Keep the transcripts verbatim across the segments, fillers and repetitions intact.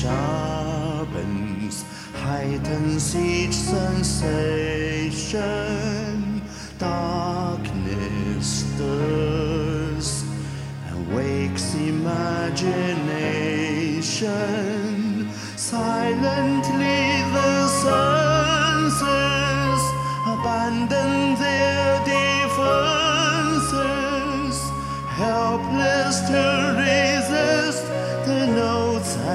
sharpens, heightens each sensation. Darkness stirs and wakes imagination. Silently the senses abandon their defenses, helpless to resist the notes I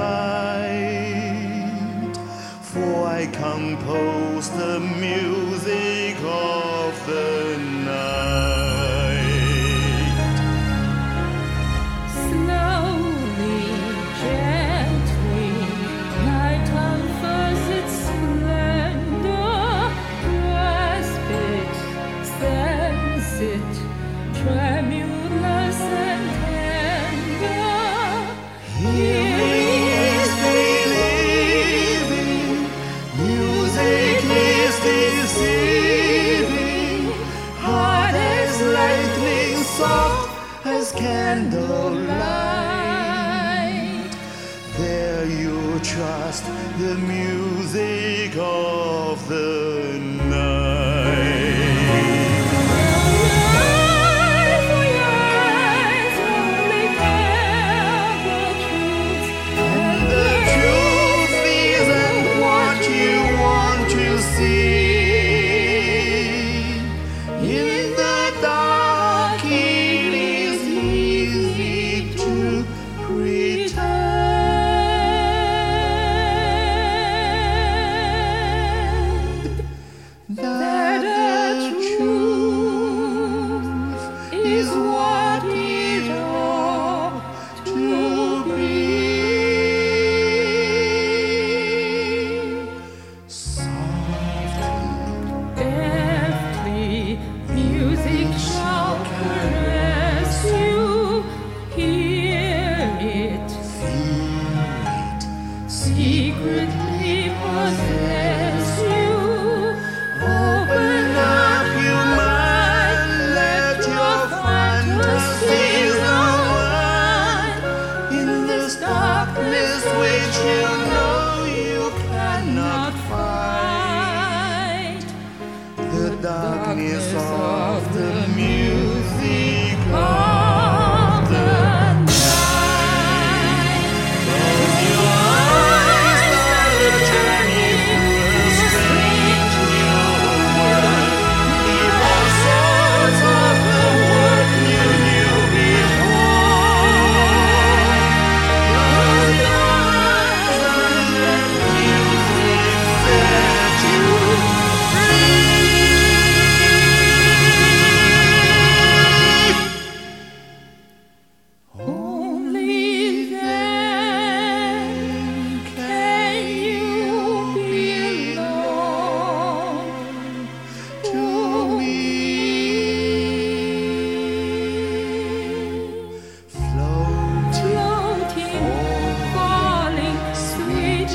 write. For I compose the music of the night. Slowly, gently, night unfurls its splendor. Grasp it, sense it, tremulous and tender. Hearing is believing, music is deceiving. Heart as lightning, soft as candlelight. There you trust the music of the night. That the truth is what it ought to be. Softly, Deftly, music shall caress you. Hear it, feel it, secretly possess you. open up your mind, let your fantasies unwind. In this darkness which you know you cannot fight, the darkness of the music of the night. Close your eyes, start a journey through a strange new world. Leave all sorts of the work you knew before. Close your eyes and let music set you free. Only then can you belong To me, float, floating, falling, sweet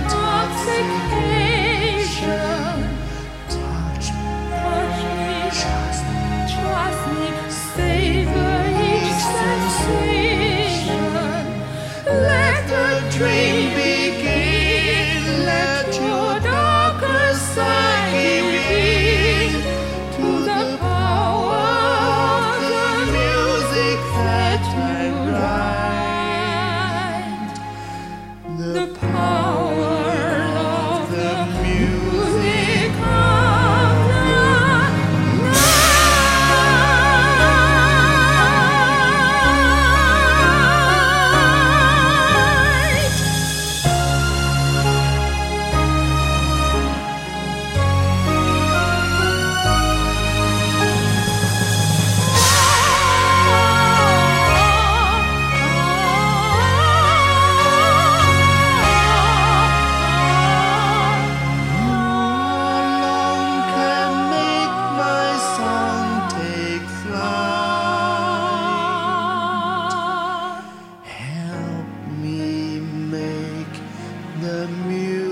intoxication. touch, Touch me, trust, trust me, savor each sensation. Let the dream begin. Let your darkest psyche win to the power of the music that you write. The power of the music of the night. alone can make my song take flight. Help me make the music